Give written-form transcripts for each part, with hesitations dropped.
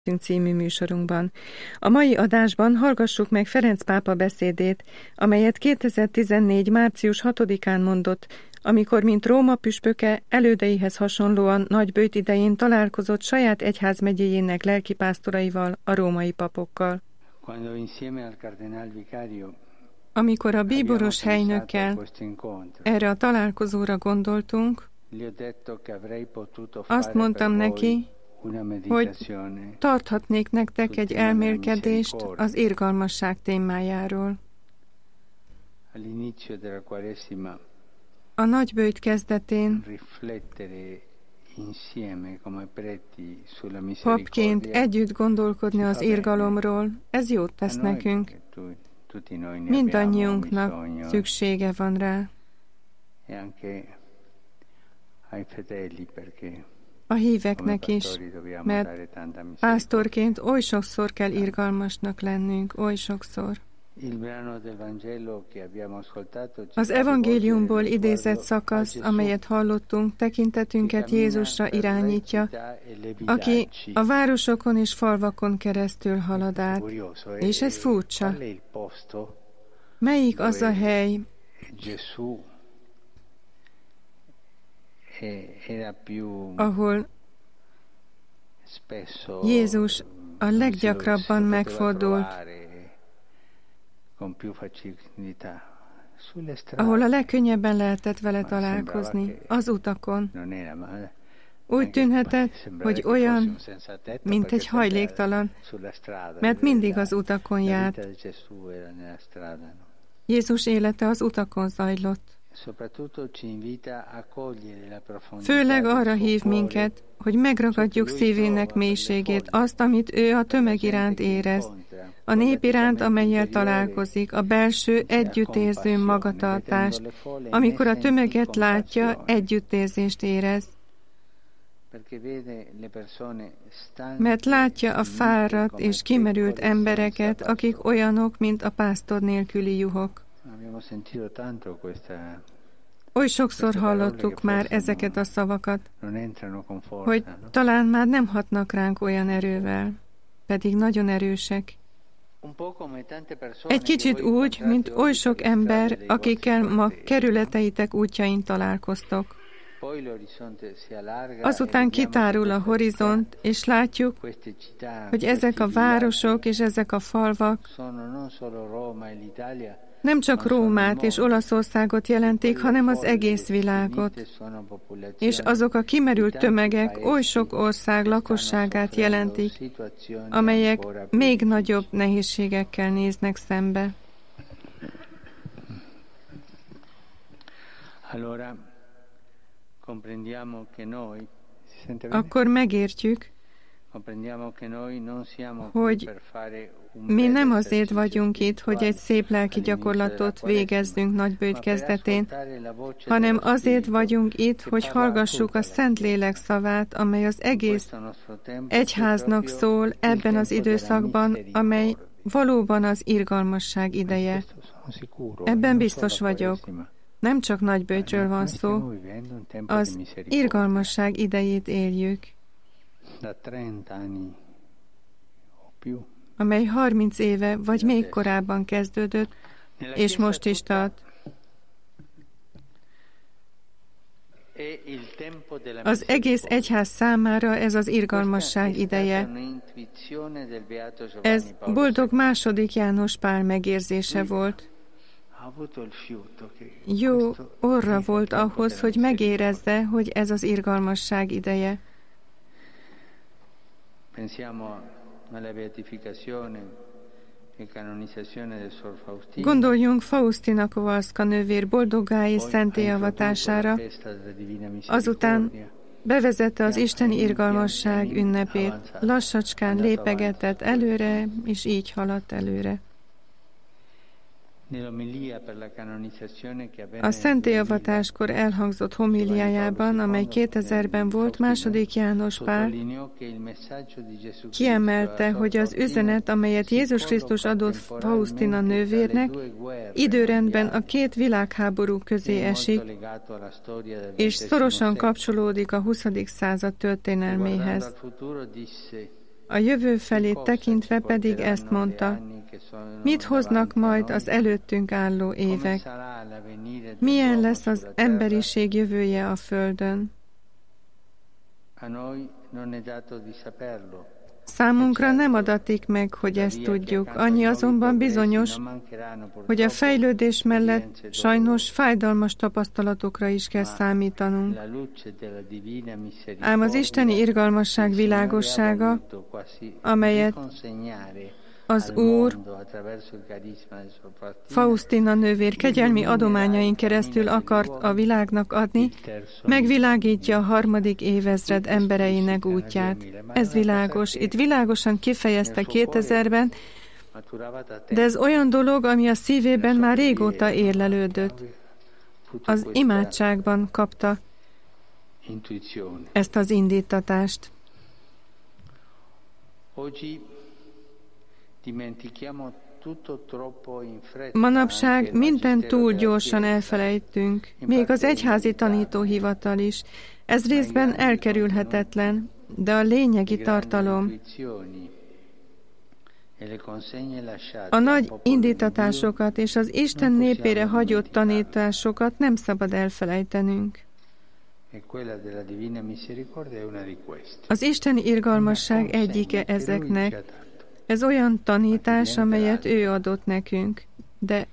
című műsorunkban. A mai adásban hallgassuk meg Ferenc pápa beszédét, amelyet 2014. március 6-án mondott, amikor mint Róma püspöke elődeihez hasonlóan nagyböjt idején találkozott saját egyházmegyéjének lelkipásztoraival, a római papokkal. Amikor a bíboros helynökkel erre a találkozóra gondoltunk, azt mondtam neki, hogy tarthatnék nektek egy elmélkedést az irgalmasság témájáról. A nagyböjt kezdetén papként együtt gondolkodni az irgalomról, ez jót tesz nekünk. Mindannyiunknak szüksége van rá. A híveknek is, mert pásztorként oly sokszor kell irgalmasnak lennünk, oly sokszor. Az evangéliumból idézett szakasz, amelyet hallottunk, tekintetünket Jézusra irányítja, aki a városokon és falvakon keresztül halad át. És ez furcsa. Melyik az a hely, ahol Jézus a leggyakrabban megfordult, ahol a legkönnyebben lehetett vele találkozni, az utakon. Úgy tűnhetett, hogy olyan, mint egy hajléktalan, mert mindig az utakon járt. Jézus élete az utakon zajlott. Főleg arra hív minket, hogy megragadjuk szívének mélységét, azt, amit ő a tömeg iránt érez, a nép iránt, amellyel találkozik, a belső együttérző magatartást, amikor a tömeget látja, együttérzést érez. Mert látja a fáradt és kimerült embereket, akik olyanok, mint a pásztor nélküli juhok. Oly sokszor hallottuk már ezeket a szavakat, hogy talán már nem hatnak ránk olyan erővel, pedig nagyon erősek. Egy kicsit úgy, mint oly sok ember, akikkel ma kerületeitek útjain találkoztok. Azután kitárul a horizont, és látjuk, hogy ezek a városok és ezek a falvak nem csak Rómát és Olaszországot jelentik, hanem az egész világot. És azok a kimerült tömegek oly sok ország lakosságát jelentik, amelyek még nagyobb nehézségekkel néznek szembe. Akkor megértjük, hogy mi nem azért vagyunk itt, hogy egy szép lelki gyakorlatot végezzünk nagyböjt kezdetén, hanem azért vagyunk itt, hogy hallgassuk a Szentlélek szavát, amely az egész egyháznak szól ebben az időszakban, amely valóban az irgalmasság ideje. Ebben biztos vagyok. Nem csak nagyböjtről van szó, az irgalmasság idejét éljük, amely 30 éve vagy még korábban kezdődött, és most is tart. Az egész egyház számára ez az irgalmasság ideje. Ez boldog második János Pál megérzése volt. Jó orra volt ahhoz, hogy megérezze, hogy ez az irgalmasság ideje. Gondoljunk Faustina Kowalska nővér boldoggá és szenté avatására, azután bevezette az isteni irgalmasság ünnepét, lassacskán lépegetett előre, és így haladt előre. A szentélyavatáskor elhangzott homíliájában, amely 2000-ben volt, második János Pál kiemelte, hogy az üzenet, amelyet Jézus Krisztus adott Faustina nővérnek, időrendben a két világháború közé esik, és szorosan kapcsolódik a 20. század történelméhez. A jövő felé tekintve pedig ezt mondta: mit hoznak majd az előttünk álló évek? Milyen lesz az emberiség jövője a földön? Számunkra nem adatik meg, hogy ezt tudjuk. Annyi azonban bizonyos, hogy a fejlődés mellett sajnos fájdalmas tapasztalatokra is kell számítanunk. Ám az isteni irgalmasság világossága, amelyet az Úr Faustina nővér kegyelmi adományain keresztül akart a világnak adni, megvilágítja a 3. évezred embereinek útját. Ez világos. Itt világosan kifejezte 2000-ben, de ez olyan dolog, ami a szívében már régóta érlelődött. Az imádságban kapta ezt az indítatást. Manapság mindent túl gyorsan elfelejtünk, még az egyházi tanítóhivatal is. Ez részben elkerülhetetlen, de a lényegi tartalom, a nagy indítatásokat és az Isten népére hagyott tanításokat nem szabad elfelejtenünk. Az isteni irgalmasság egyike ezeknek. Ez olyan tanítás, amelyet ő adott nekünk, de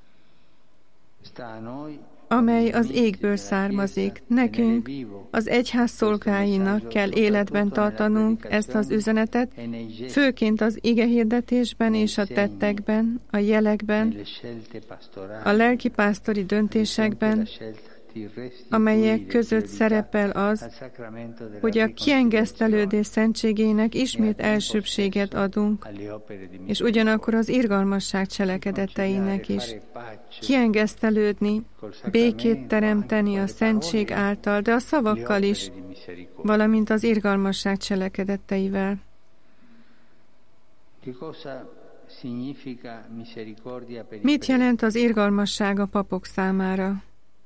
amely az égből származik. Nekünk, az egyház szolgáinak kell életben tartanunk ezt az üzenetet, főként az igehirdetésben és a tettekben, a jelekben, a lelkipásztori döntésekben, amelyek között szerepel az, hogy a kiengesztelődés szentségének ismét elsőbséget adunk, és ugyanakkor az irgalmasság cselekedeteinek is. Kiengesztelődni, békét teremteni a szentség által, de a szavakkal is, valamint az irgalmasság cselekedeteivel. Mit jelent az irgalmasság a papok számára?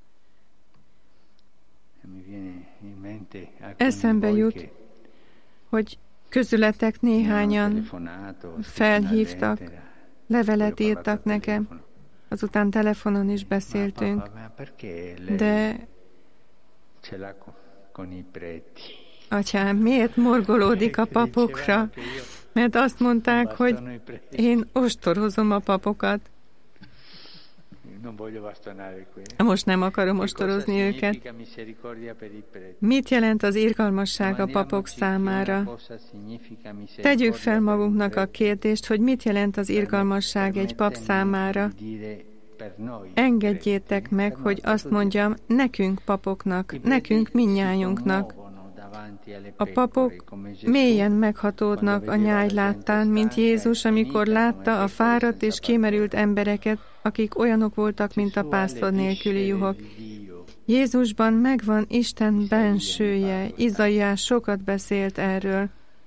Eszembe jut, hogy közületek néhányan felhívtak, levelet írtak nekem, azután telefonon is beszéltünk, de atyám, miért morgolódik a papokra? Mert azt mondták, hogy én ostorozom a papokat. Most nem akarom ostorozni őket. Mit jelent az irgalmasság a papok számára? Tegyük fel magunknak a kérdést, hogy mit jelent az irgalmasság egy pap számára. Engedjétek meg, hogy azt mondjam, nekünk papoknak, nekünk mindnyájunknak. A papok mélyen meghatódnak a nyáj láttán, mint Jézus, amikor látta a fáradt és kimerült embereket, akik olyanok voltak, mint a pásztor nélküli juhok. Jézusban megvan Isten bensője, Izaiás sokat beszélt erről.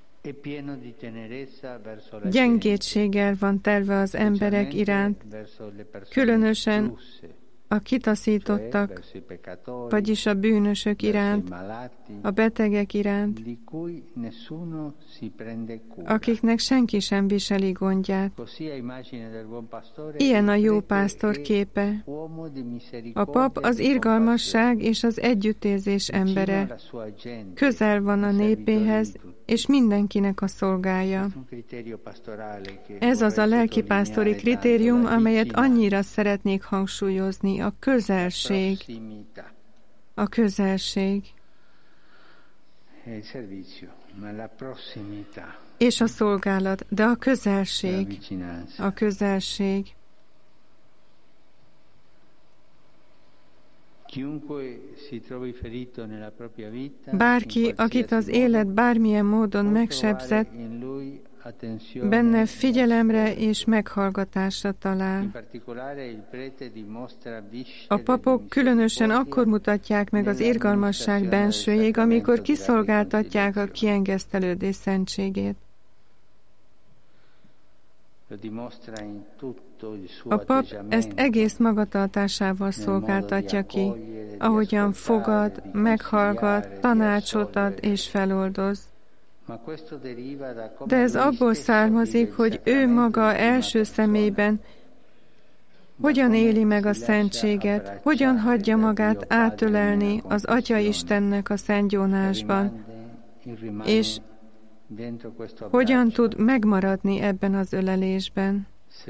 Gyengétséggel van telve az emberek iránt, különösen a kitaszítottak, vagyis a bűnösök iránt, a betegek iránt, akiknek senki sem viseli gondját. Ilyen a jó pásztor képe. A pap az irgalmasság és az együttérzés embere. Közel van a népéhez, és mindenkinek a szolgája. Ez az a lelkipásztori kritérium, amelyet annyira szeretnék hangsúlyozni, a közelség. A közelség. És a szolgálat, de a közelség. A közelség. Bárki, akit az élet bármilyen módon megsebzett, benne figyelemre és meghallgatásra talál. A papok különösen akkor mutatják meg az irgalmasság bensőjét, amikor kiszolgáltatják a kiengesztelődés szentségét. A pap ezt egész magatartásával szolgáltatja ki, ahogyan fogad, meghallgat, tanácsot ad és feloldoz. De ez abból származik, hogy ő maga első személyben hogyan éli meg a szentséget, hogyan hagyja magát átölelni az Atya Istennek a szentgyónásban, és hogyan tud megmaradni ebben az ölelésben.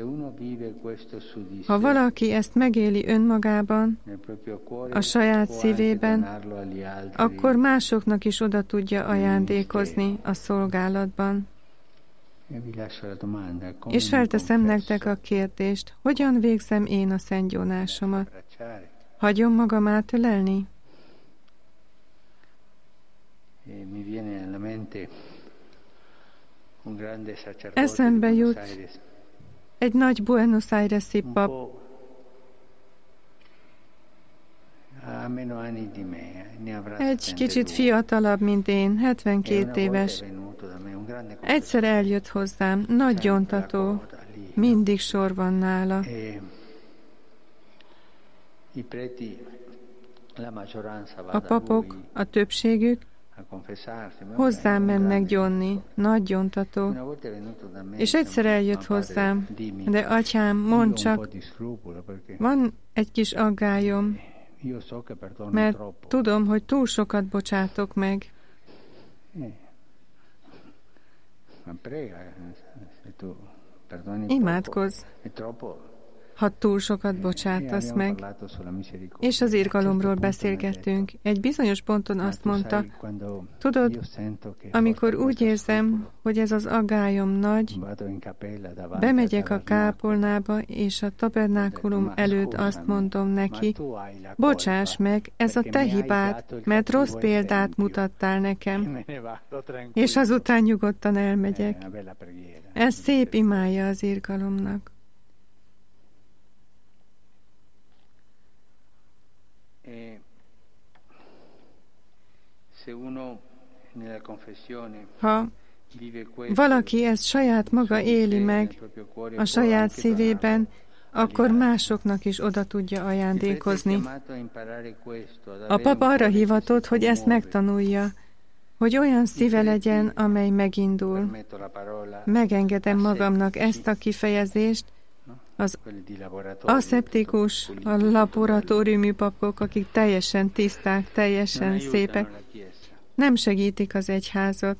Ha valaki ezt megéli önmagában, a saját szívében, akkor másoknak is oda tudja ajándékozni a szolgálatban. És felteszem nektek a kérdést, hogyan végzem én a szentgyónásomat? Hagyom magam átölelni? Eszembe jut egy nagy Buenos Aires-i pap, egy kicsit fiatalabb, mint én, 72 éves. Egyszer eljött hozzám, nagy gyóntató, mindig sor van nála. A papok, a többségük hozzám mennek gyónni, nagy gyontató. És egyszer eljött hozzám, de atyám, mondd csak, van egy kis aggályom, mert tudom, hogy túl sokat bocsátok meg. Imádkozz, ha túl sokat bocsátasz meg. És az irgalomról beszélgettünk. Egy bizonyos ponton azt mondta, tudod, amikor úgy érzem, hogy ez az aggályom nagy, bemegyek a kápolnába, és a tabernákulum előtt azt mondom neki, bocsáss meg, ez a te hibád, mert rossz példát mutattál nekem. És azután nyugodtan elmegyek. Ez szép imája az irgalomnak. Ha valaki ezt saját maga éli meg a saját szívében, akkor másoknak is oda tudja ajándékozni. A papa arra hivatott, hogy ezt megtanulja, hogy olyan szíve legyen, amely megindul. Megengedem magamnak ezt a kifejezést, az aszeptikus, a laboratóriumi papok, akik teljesen tiszták, teljesen szépek, nem segítik az egyházat.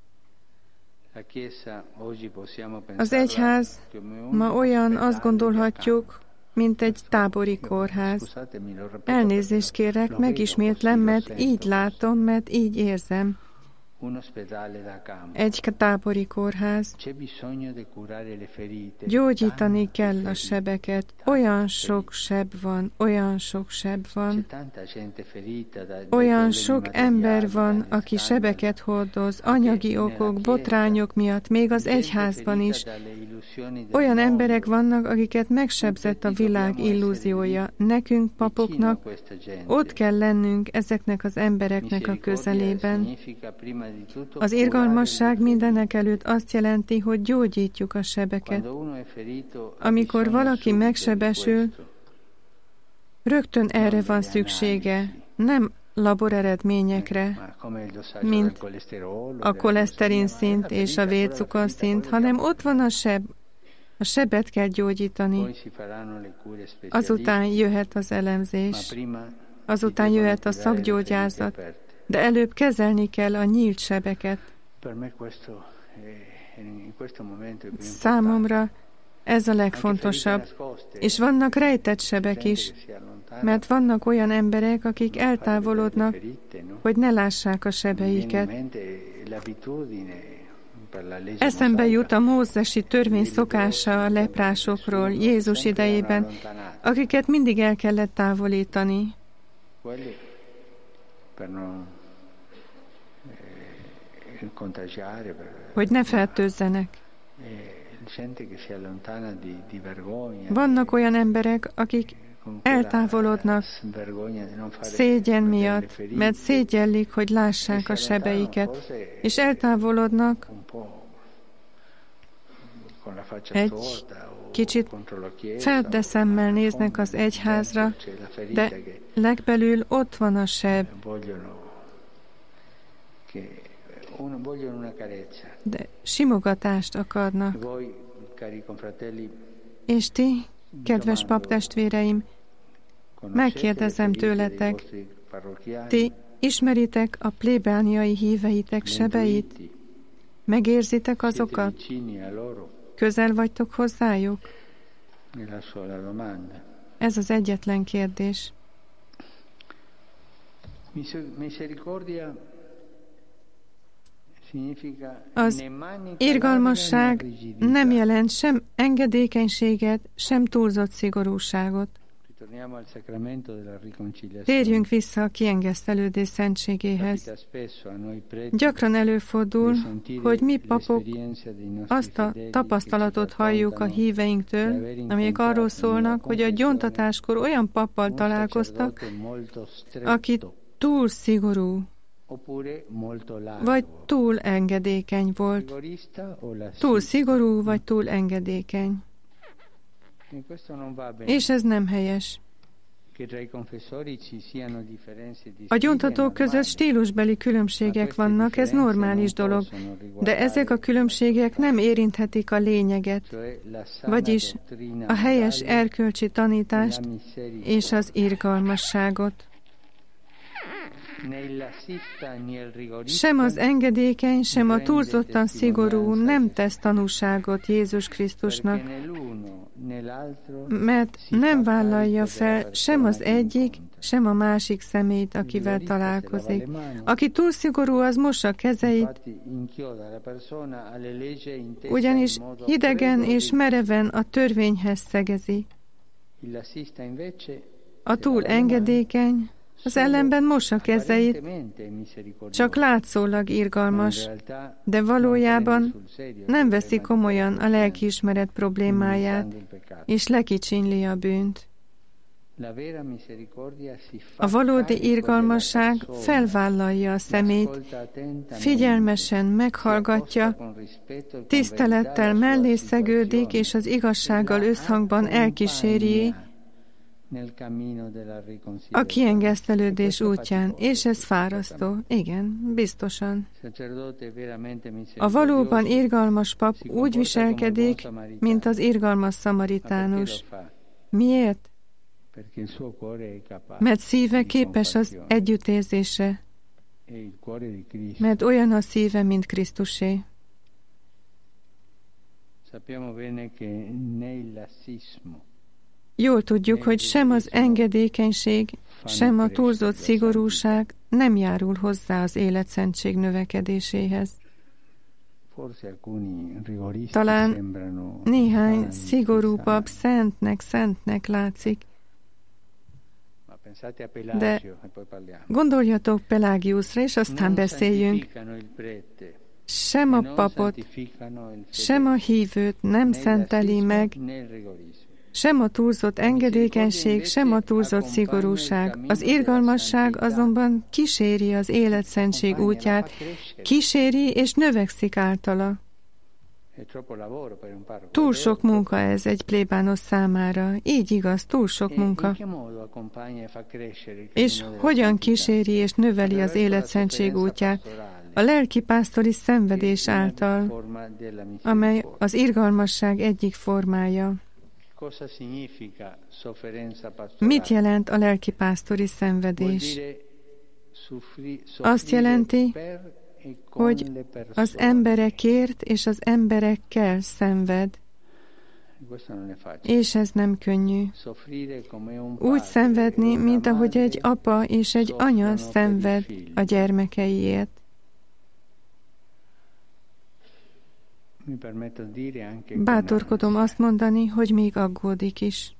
Az egyház ma olyan, azt gondolhatjuk, mint egy tábori kórház. Elnézést kérek, megismétlem, mert így látom, mert így érzem. Egy tábori kórház. Gyógyítani kell a sebeket. Olyan sok seb van, olyan sok seb van. Olyan sok ember van, aki sebeket hordoz, anyagi okok, botrányok miatt, még az egyházban is. Olyan emberek vannak, akiket megsebzett a világ illúziója. Nekünk, papoknak, ott kell lennünk ezeknek az embereknek a közelében. Az irgalmasság mindenek előtt azt jelenti, hogy gyógyítjuk a sebeket. Amikor valaki megsebesül, rögtön erre van szüksége, nem laboreredményekre, mint a koleszterin szint és a vércukorszint, hanem ott van a seb. A sebet kell gyógyítani. Azután jöhet az elemzés, azután jöhet a szakgyógyászat, de előbb kezelni kell a nyílt sebeket. Számomra ez a legfontosabb. És vannak rejtett sebek is, mert vannak olyan emberek, akik eltávolodnak, hogy ne lássák a sebeiket. Eszembe jut a mózesi törvény szokása a leprásokról Jézus idejében, akiket mindig el kellett távolítani. Hogy ne fertőzzenek. Vannak olyan emberek, akik eltávolodnak szégyen miatt, mert szégyellik, hogy lássák a sebeiket, és eltávolodnak egy kicsit feldeszemmel néznek az egyházra, de legbelül ott van a seb. de simogatást akarnak. És ti, kedves paptestvéreim, megkérdezem tőletek, ti ismeritek a plébániai híveitek sebeit? Megérzitek azokat? Közel vagytok hozzájuk? Ez az egyetlen kérdés. Az irgalmasság nem jelent sem engedékenységet, sem túlzott szigorúságot. Térjünk vissza a kiengesztelődés szentségéhez. Gyakran előfordul, hogy mi papok azt a tapasztalatot halljuk a híveinktől, amelyek arról szólnak, hogy a gyóntatáskor olyan pappal találkoztak, aki túl szigorú, vagy túl engedékeny volt. Túl szigorú, vagy túl engedékeny. És ez nem helyes. A gyóntatók között stílusbeli különbségek vannak, ez normális dolog, de ezek a különbségek nem érinthetik a lényeget, vagyis a helyes erkölcsi tanítást és az irgalmasságot. Sem az engedékeny, sem a túlzottan szigorú nem tesz tanúságot Jézus Krisztusnak, mert nem vállalja fel sem az egyik, sem a másik személyt, akivel találkozik. Aki túl szigorú, az mossa a kezeit, ugyanis hidegen és mereven a törvényhez szegezi. A túl engedékeny, az ellenben mossa kezeit, csak látszólag irgalmas, de valójában nem veszi komolyan a lelkiismeret problémáját, és lekicsinli a bűnt. A valódi irgalmasság felvállalja a szemét, figyelmesen meghallgatja, tisztelettel mellé szegődik, és az igazsággal összhangban elkíséri a kiengesztelődés útján, és ez fárasztó. Igen, biztosan. A valóban irgalmas pap úgy viselkedik, mint az irgalmas szamaritánus. Miért? Mert szíve képes az együttérzésre, mert olyan a szíve, mint Krisztusé. Jól tudjuk, hogy sem az engedékenység, sem a túlzott szigorúság nem járul hozzá az életszentség növekedéséhez. Talán néhány szigorú pap szentnek látszik, de gondoljatok Pelágiusra, és aztán beszéljünk. Sem a papot, sem a hívőt nem szenteli meg, sem a túlzott engedékenység, sem a túlzott szigorúság. Az irgalmasság azonban kíséri az életszentség útját, kíséri és növekszik általa. Túl sok munka ez egy plébános számára. Így igaz, túl sok munka. És hogyan kíséri és növeli az életszentség útját? A lelkipásztori szenvedés által, amely az irgalmasság egyik formája. Mit jelent a lelkipásztori szenvedés? Azt jelenti, hogy az emberekért és az emberekkel szenved. És ez nem könnyű. Úgy szenvedni, mint ahogy egy apa és egy anya szenved a gyermekeiért. Bátorkodom azt mondani, hogy még aggódik is.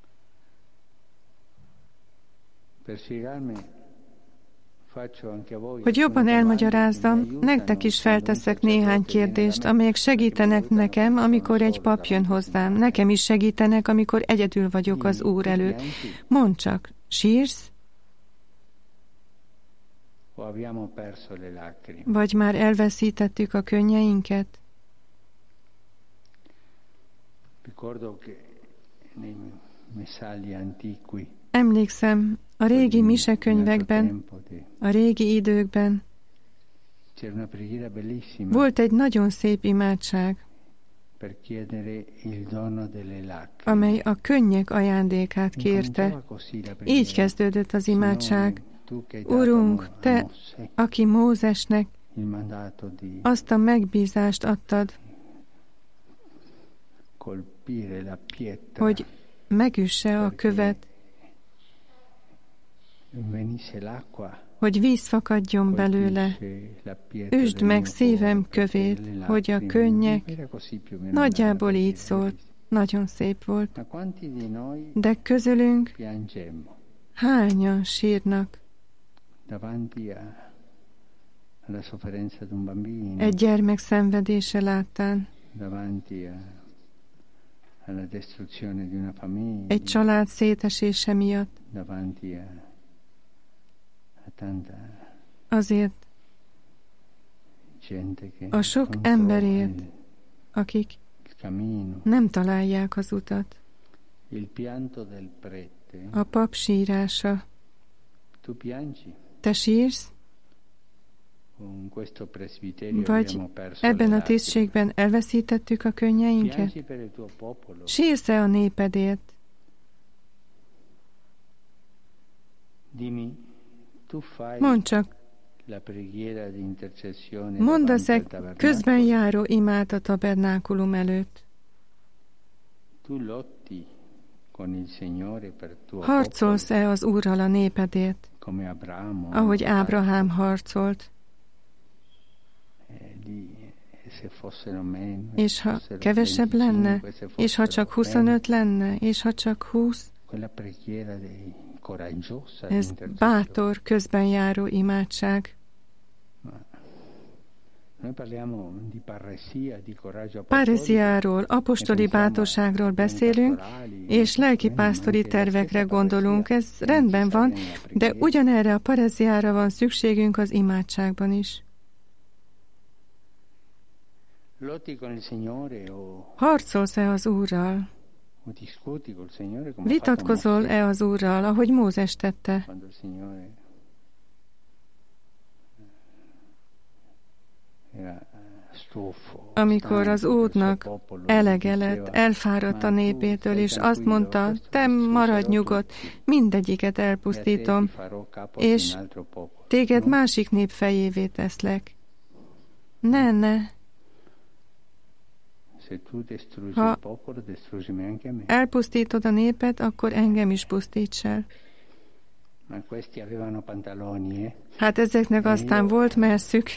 Hogy jobban elmagyarázzam, nektek is felteszek néhány kérdést, amelyek segítenek nekem, amikor egy pap jön hozzám. Nekem is segítenek, amikor egyedül vagyok az Úr előtt. Mondd csak, sírsz? Vagy már elveszítettük a könnyeinket? Emlékszem, a régi misekönyvekben, a régi időkben Volt egy nagyon szép imádság, amely a könnyek ajándékát kérte. Így kezdődött az imádság. Urunk, Te, aki Mózesnek azt a megbízást adtad, hogy megüsse a követ, hogy víz fakadjon belőle. Üsd meg szívem kövét, hogy a könnyek. Nagyjából így szólt. Nagyon szép volt. De közülünk hányan sírnak egy gyermek szenvedése láttán, egy család szétesése miatt. Azért a sok emberért, akik nem találják az utat. A pap sírása. Te sírsz? Vagy ebben a tisztségben elveszítettük a könnyeinket? Sírsz-e a népedért? Mondd csak, mondasz-e közben járó imát a tabernákulum előtt? Harcolsz-e az Úrral a népedért, ahogy Ábrahám harcolt? És ha kevesebb lenne, és ha csak 25 lenne, és ha csak 20, ez bátor, közben járó imádság. Parésiáról, apostoli bátorságról beszélünk, és lelkipásztori tervekre gondolunk. Ez rendben van, de ugyanerre a parésiára van szükségünk az imádságban is. Harcolsz-e az Úrral? Vitatkozol-e az Úrral, ahogy Mózes tette? Amikor az Úrnak elege lett, elfáradt a népétől, és azt mondta, te maradj nyugodt, mindegyiket elpusztítom, és téged másik nép fejévé teszlek. Ne. Ha elpusztítod a népet, akkor engem is pusztíts el. Hát ezeknek aztán volt merszük.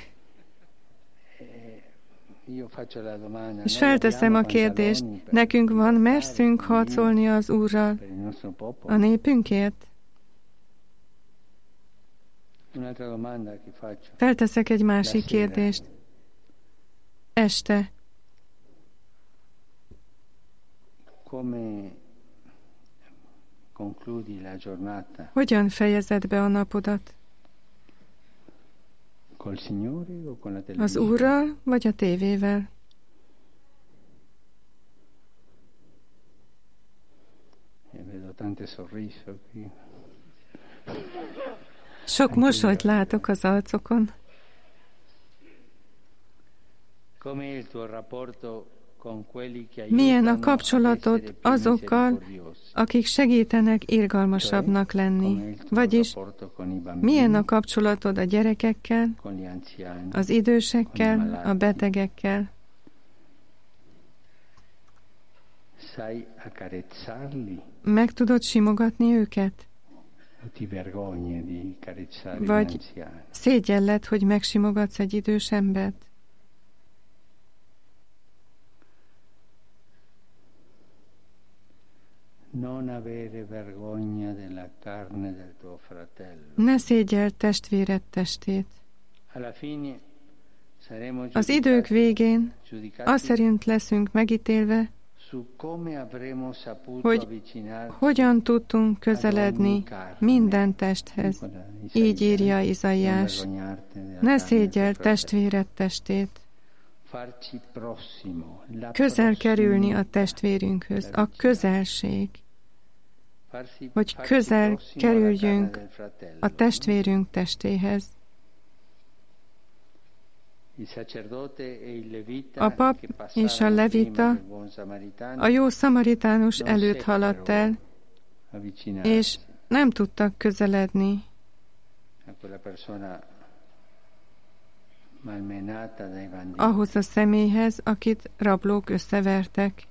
És felteszem a kérdést, nekünk van merszünk harcolni az Úrral a népünkért? Felteszek egy másik kérdést. Este. Hogyan fejezed be a napodat? Az Úrral, vagy a tévével? Sok mosolyt látok az arcokon. Milyen a kapcsolatod azokkal, akik segítenek irgalmasabbnak lenni? Vagyis, milyen a kapcsolatod a gyerekekkel, az idősekkel, a betegekkel? Meg tudod simogatni őket? Vagy szégyelled, hogy megsimogatsz egy idős embert? Ne szégyeld testvéred testét. Az idők végén az szerint leszünk megítélve, hogy hogyan tudtunk közeledni minden testhez. Így írja Izaiás. Ne szégyeld testvéred testét. Közel kerülni a testvérünkhöz, a közelség. Hogy közel kerüljünk a testvérünk testéhez. A pap és a levita a jó szamaritánus előtt haladt el, és nem tudtak közeledni. Ahhoz a személyhez, akit rablók összevertek.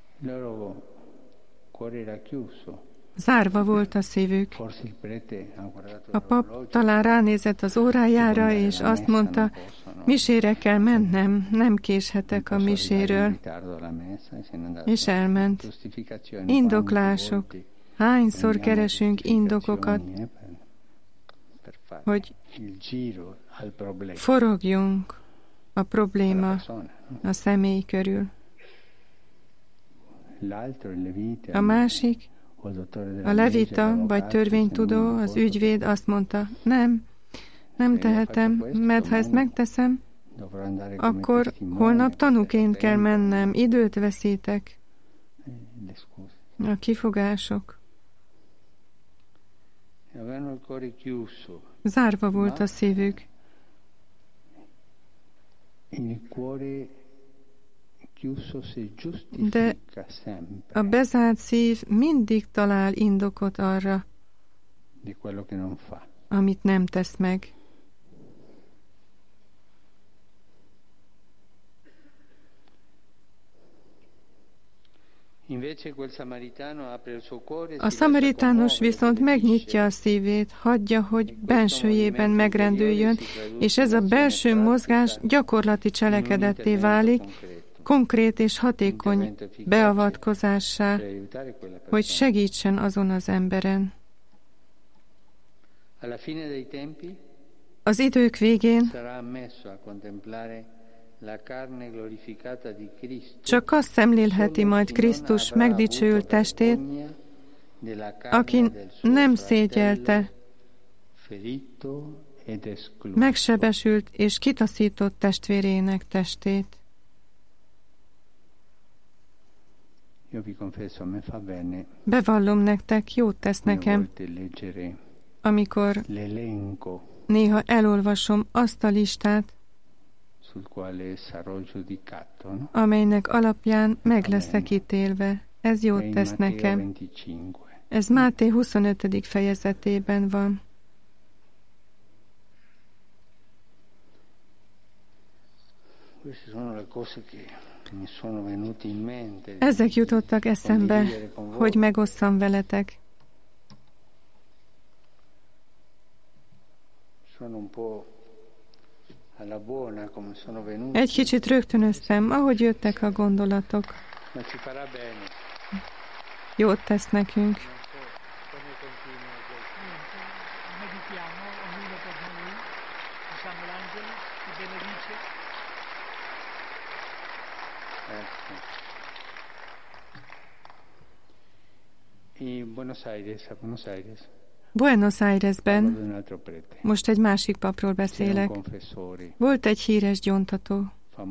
Zárva volt a szívük. A pap talán ránézett az órájára, és azt mondta, misére kell mennem, nem késhetek a miséről. És elment. Indoklások. Hányszor keresünk indokokat, hogy forogjunk a probléma a személy körül. A másik, a levita vagy törvénytudó, az ügyvéd azt mondta, nem tehetem, mert ha ezt megteszem, akkor holnap tanúként kell mennem, időt veszítek. A kifogások. Zárva volt a szívük. De a bezárt szív mindig talál indokot arra, amit nem tesz meg. A szamaritánus viszont megnyitja a szívét, hagyja, hogy bensőjében megrendüljön, és ez a belső mozgás gyakorlati cselekedetté válik, konkrét és hatékony beavatkozássá, hogy segítsen azon az emberen. Az idők végén csak azt szemlélheti majd Krisztus megdicsőült testét, aki nem szégyelte, megsebesült és kitaszított testvérének testét. Bevallom nektek, jót tesz nekem, amikor néha elolvasom azt a listát, amelynek alapján meg leszek ítélve. Ez jót tesz nekem. Ez Máté 25. fejezetében van. Ezek jutottak eszembe, hogy megosszam veletek. Egy kicsit rögtönöztem, ahogy jöttek a gondolatok. Jót tesz nekünk. Buenos Airesben, most egy másik papról beszélek, volt egy híres gyóntató.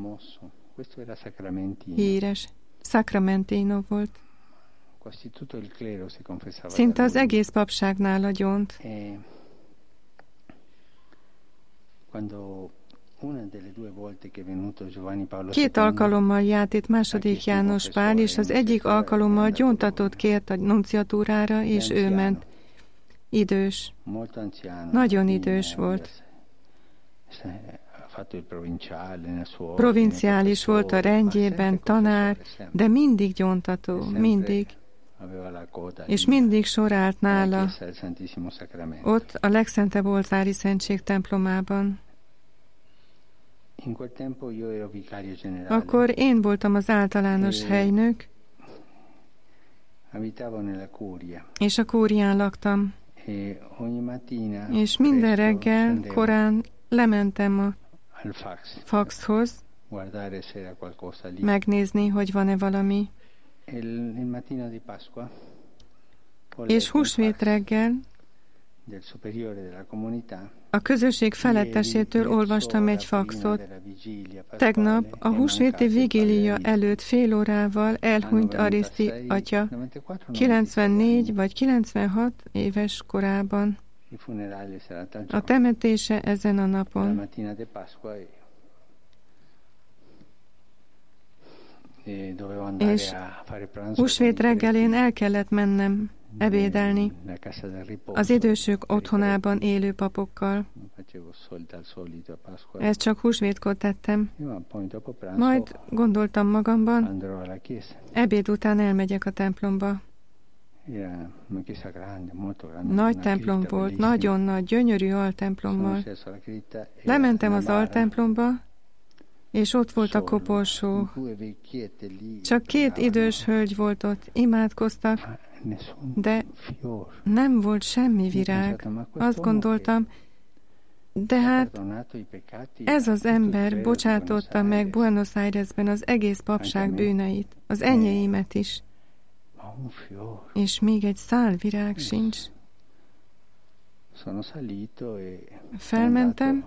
Híres. Sacramentino volt. Szinte az egész papságnál a gyónt. Két alkalommal járt itt második János Pál, és az egyik alkalommal gyóntatót kért a nunciatúrára, és ő ment. Idős. Nagyon idős volt. Provinciális volt a rendjében, tanár, de mindig gyóntató, mindig. És mindig sor állt nála, ott a legszentebb oltári szentség templomában. Akkor én voltam az általános helynök, és a kúrián laktam. És minden reggel korán lementem a faxhoz, megnézni, hogy van-e valami. És húsvét reggel a közösség felettesétől olvastam egy faxot. Tegnap a húsvéti vigília előtt fél órával elhunyt Ariszti atya, 94 vagy 96 éves korában. A temetése ezen a napon. és húsvét reggelén el kellett mennem ebédelni az idősök otthonában élő papokkal. Ezt csak húsvétkor tettem. Majd gondoltam magamban, ebéd után elmegyek a templomba. Nagy templom volt, nagyon nagy, gyönyörű altemplommal. Lementem az altemplomba, és ott volt a koporsó. Csak 2 idős hölgy volt ott, imádkoztak, de nem volt semmi virág. Azt gondoltam, de hát ez az ember bocsátotta meg Buenos Airesben az egész papság bűneit, az enyéimet is. És még egy szál virág sincs. Felmentem,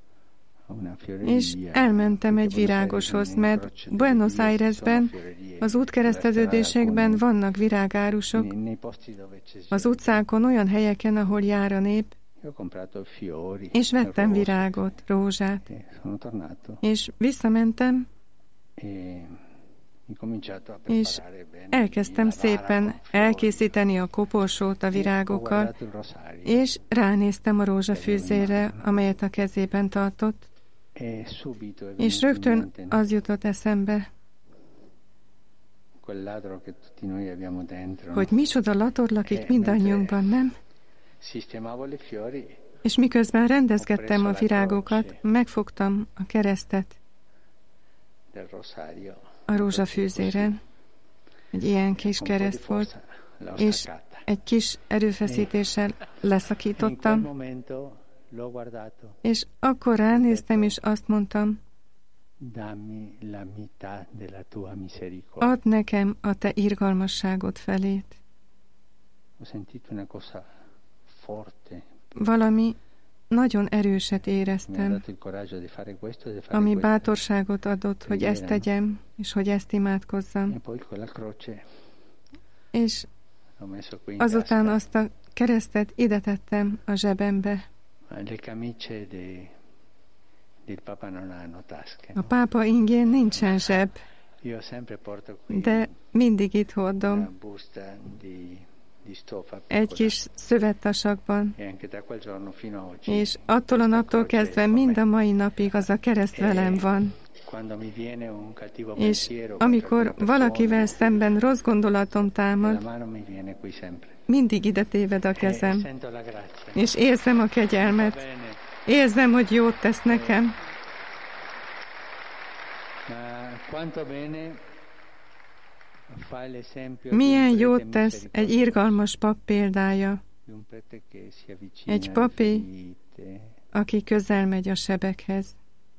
és elmentem egy virágoshoz, mert Buenos Airesben az útkereszteződésekben vannak virágárusok, az utcákon, olyan helyeken, ahol jár a nép, és vettem virágot, rózsát, és visszamentem, és elkezdtem szépen elkészíteni a koporsót a virágokkal, és ránéztem a rózsafűzérre, amelyet a kezében tartott, és rögtön az jutott eszembe, hogy micsoda lator lakik mindannyiunkban, nem? És miközben rendezgettem a virágokat, megfogtam a keresztet a rózsafűzéren. Egy ilyen kis kereszt volt, és egy kis erőfeszítéssel leszakítottam, és akkor ránéztem, és azt mondtam, add nekem a te irgalmasságod felét. Valami nagyon erőset éreztem, ami bátorságot adott, hogy ezt tegyem, és hogy ezt imádkozzam. És azután azt a keresztet ide tettem a zsebembe. A pápa ingén nincsen zseb, de mindig itt hordom. Egy kis szövettasakban, és attól a naptól kezdve mind a mai napig az a kereszt velem van. És amikor valakivel szemben rossz gondolatom támad, mindig ide téved a kezem, és érzem a kegyelmet, érzem, hogy jót tesz nekem. Milyen jót tesz egy irgalmas pap példája. Egy papi, aki közel megy a sebekhez.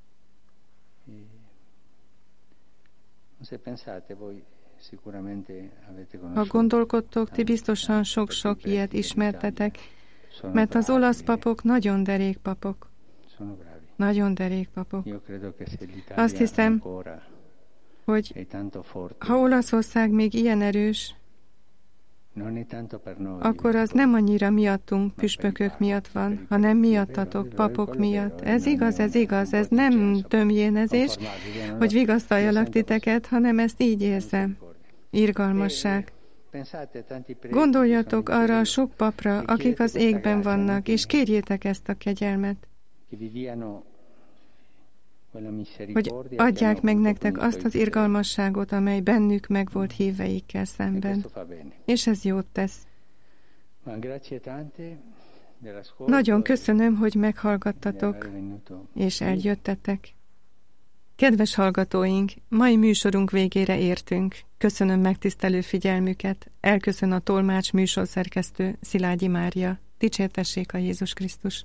Ha gondolkodtok, ti biztosan sok-sok ilyet ismertetek, mert az olasz papok nagyon derék papok. Nagyon derék papok. Azt hiszem, hogy ha Olaszország még ilyen erős, akkor az nem annyira miattunk, püspökök miatt van, hanem miattatok, papok miatt. Ez igaz, ez nem tömjénezés, hogy vigasztaljalak titeket, hanem ezt így érzem. Irgalmasság. Gondoljatok arra a sok papra, akik az égben vannak, és kérjétek ezt a kegyelmet, hogy adják meg nektek azt az irgalmasságot, amely bennük megvolt híveikkel szemben. És ez jót tesz. Nagyon köszönöm, hogy meghallgattatok, és eljöttetek. Kedves hallgatóink, mai műsorunk végére értünk. Köszönöm megtisztelő figyelmüket. Elköszön a tolmács műsorszerkesztő Szilágyi Mária. Dicsértessék a Jézus Krisztus!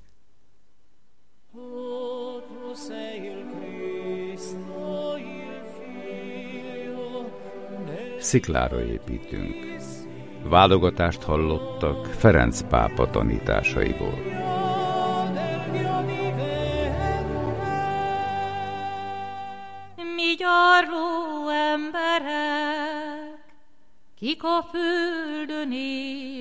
Sziklára építünk. Válogatást hallottak Ferenc pápa tanításaiból. Mi gyarló emberek, kik a földön